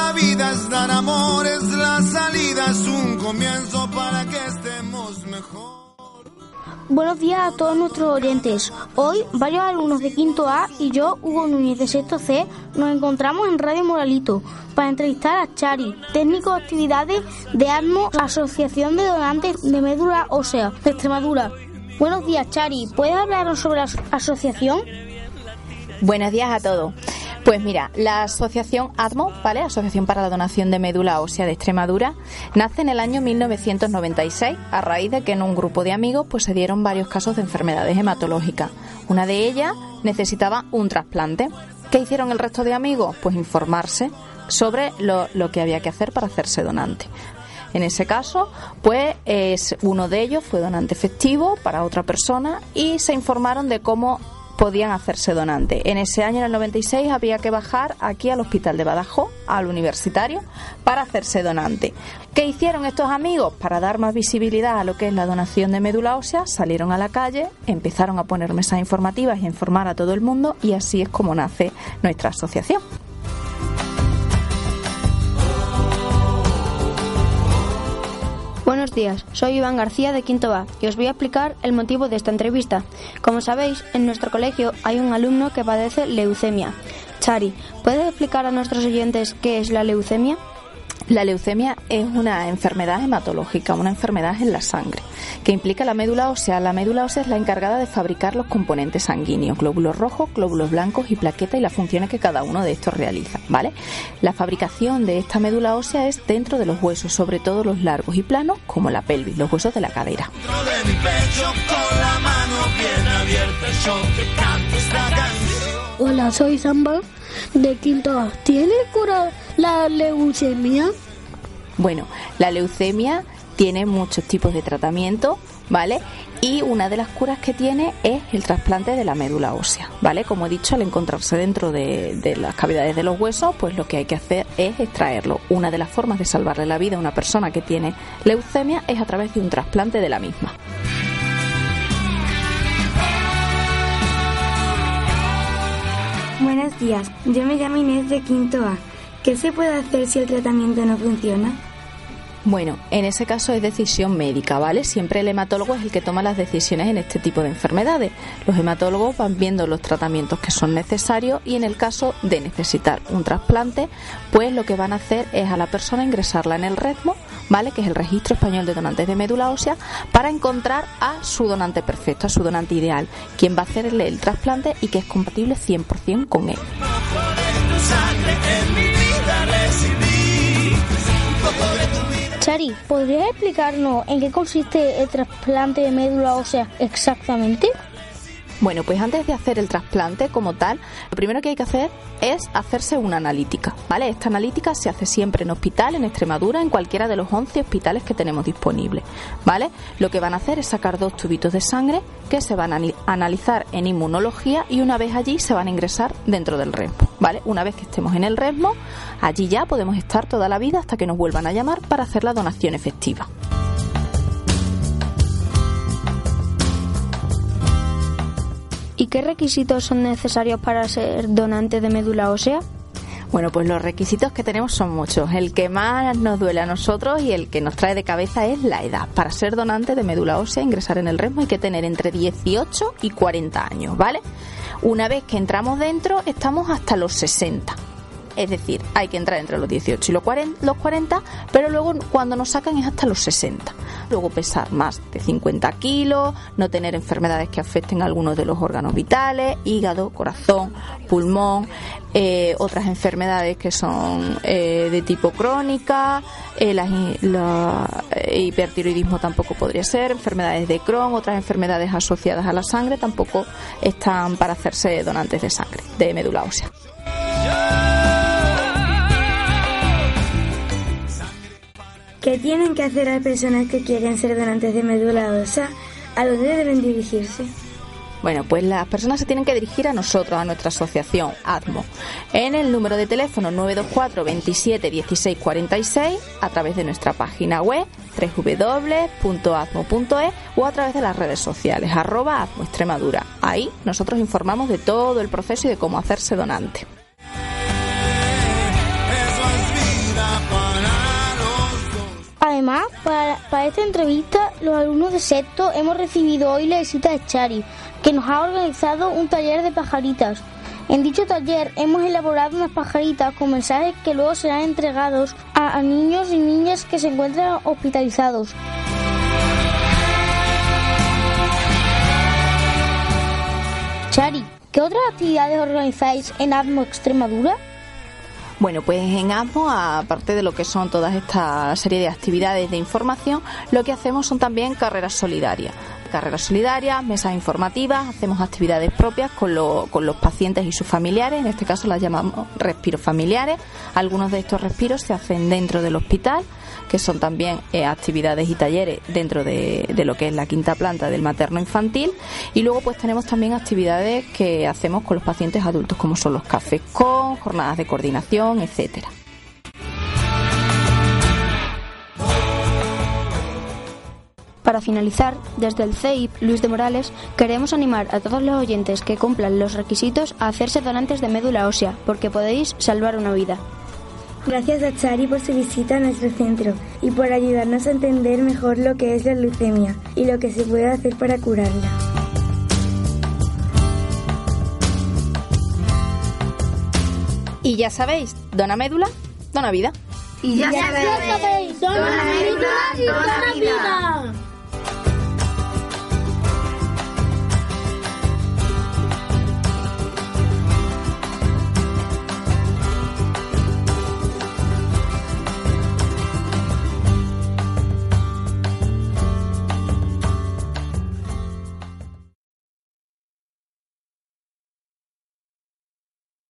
la vida es dar amor, es la salida, es un comienzo para que estemos mejor. Buenos días a todos nuestros oyentes. Hoy varios alumnos de quinto A y yo, Hugo Núñez de sexto C, nos encontramos en Radio Moralito para entrevistar a Chari, técnico de actividades de ADMO, Asociación de Donantes de Médula Ósea de Extremadura. Buenos días, Chari. ¿Puedes hablarnos sobre la asociación? Buenos días a todos. Pues mira, la asociación ADMO, ¿vale? Asociación para la Donación de Médula Ósea de Extremadura, nace en el año 1996 a raíz de que en un grupo de amigos pues se dieron varios casos de enfermedades hematológicas. Una de ellas necesitaba un trasplante. ¿Qué hicieron el resto de amigos? Pues informarse sobre lo que había que hacer para hacerse donante. En ese caso, pues uno de ellos fue donante efectivo para otra persona y se informaron de cómo podían hacerse donante. En ese año, en el 96, había que bajar aquí al Hospital de Badajoz, al Universitario, para hacerse donante. ¿Qué hicieron estos amigos? Para dar más visibilidad a lo que es la donación de médula ósea, salieron a la calle, empezaron a poner mesas informativas y a informar a todo el mundo, y así es como nace nuestra asociación. Buenos días, soy Iván García de Quinto A y os voy a explicar el motivo de esta entrevista. Como sabéis, en nuestro colegio hay un alumno que padece leucemia. Chari, ¿puedes explicar a nuestros oyentes qué es la leucemia? La leucemia es una enfermedad hematológica, una enfermedad en la sangre, que implica la médula ósea. La médula ósea es la encargada de fabricar los componentes sanguíneos, glóbulos rojos, glóbulos blancos y plaquetas, y las funciones que cada uno de estos realiza, ¿vale? La fabricación de esta médula ósea es dentro de los huesos, sobre todo los largos y planos, como la pelvis, los huesos de la cadera. Hola, soy Samba de Quinto A. ¿Tiene cura la leucemia? Bueno, la leucemia tiene muchos tipos de tratamiento, ¿vale? Y una de las curas que tiene es el trasplante de la médula ósea, ¿vale? Como he dicho, al encontrarse dentro de las cavidades de los huesos, pues lo que hay que hacer es extraerlo. Una de las formas de salvarle la vida a una persona que tiene leucemia es a través de un trasplante de la misma. Buenos días, yo me llamo Inés de Quinto A. ¿Qué se puede hacer si el tratamiento no funciona? Bueno, en ese caso es decisión médica, ¿vale? Siempre el hematólogo es el que toma las decisiones en este tipo de enfermedades. Los hematólogos van viendo los tratamientos que son necesarios y en el caso de necesitar un trasplante, pues lo que van a hacer es a la persona ingresarla en el REDMO, ¿vale? Que es el Registro Español de Donantes de Médula Ósea, para encontrar a su donante perfecto, a su donante ideal, quien va a hacerle el trasplante y que es compatible 100% con él. Chari, ¿podrías explicarnos en qué consiste el trasplante de médula ósea exactamente? Bueno, pues antes de hacer el trasplante como tal, lo primero que hay que hacer es hacerse una analítica, ¿vale? Esta analítica se hace siempre en hospital, en Extremadura, en cualquiera de los 11 hospitales que tenemos disponibles, ¿vale? Lo que van a hacer es sacar 2 tubitos de sangre que se van a analizar en inmunología y una vez allí se van a ingresar dentro del REDMO, ¿vale? Una vez que estemos en el REDMO, allí ya podemos estar toda la vida hasta que nos vuelvan a llamar para hacer la donación efectiva. ¿Y qué requisitos son necesarios para ser donante de médula ósea? Bueno, pues los requisitos que tenemos son muchos. El que más nos duele a nosotros y el que nos trae de cabeza es la edad. Para ser donante de médula ósea, ingresar en el REDMO hay que tener entre 18 y 40 años, ¿vale? Una vez que entramos dentro, estamos hasta los 60. Es decir, hay que entrar entre los 18 y los 40, pero luego cuando nos sacan es hasta los 60. Luego pesar más de 50 kilos, no tener enfermedades que afecten a algunos de los órganos vitales, hígado, corazón, pulmón, otras enfermedades que son de tipo crónica, hipertiroidismo tampoco podría ser, enfermedades de Crohn, otras enfermedades asociadas a la sangre tampoco están para hacerse donantes de sangre, de médula ósea. ¿Qué tienen que hacer las personas que quieren ser donantes de médula ósea? ¿A dónde deben dirigirse? Bueno, pues las personas se tienen que dirigir a nosotros, a nuestra asociación ADMO, en el número de teléfono 924 27 16 46, a través de nuestra página web www.admo.es o a través de las redes sociales @ADMO Extremadura. Ahí nosotros informamos de todo el proceso y de cómo hacerse donante. Además, para esta entrevista, los alumnos de sexto hemos recibido hoy la visita de Chari, que nos ha organizado un taller de pajaritas. En dicho taller hemos elaborado unas pajaritas con mensajes que luego serán entregados a niños y niñas que se encuentran hospitalizados. Chari, ¿qué otras actividades organizáis en ADMO Extremadura? Bueno, pues en ADMO, aparte de lo que son todas esta serie de actividades de información, lo que hacemos son también carreras solidarias. Carreras solidarias, mesas informativas, hacemos actividades propias con los pacientes y sus familiares, en este caso las llamamos respiros familiares. Algunos de estos respiros se hacen dentro del hospital, que son también actividades y talleres dentro de lo que es la quinta planta del materno infantil, y luego pues tenemos también actividades que hacemos con los pacientes adultos, como son los cafés con, jornadas de coordinación, etcétera. Para finalizar, desde el CEIP Luis de Morales queremos animar a todos los oyentes que cumplan los requisitos a hacerse donantes de médula ósea, porque podéis salvar una vida. Gracias a Chari por su visita a nuestro centro y por ayudarnos a entender mejor lo que es la leucemia y lo que se puede hacer para curarla. Y ya sabéis, dona médula, dona vida. Y ya sabéis, dona médula y dona vida.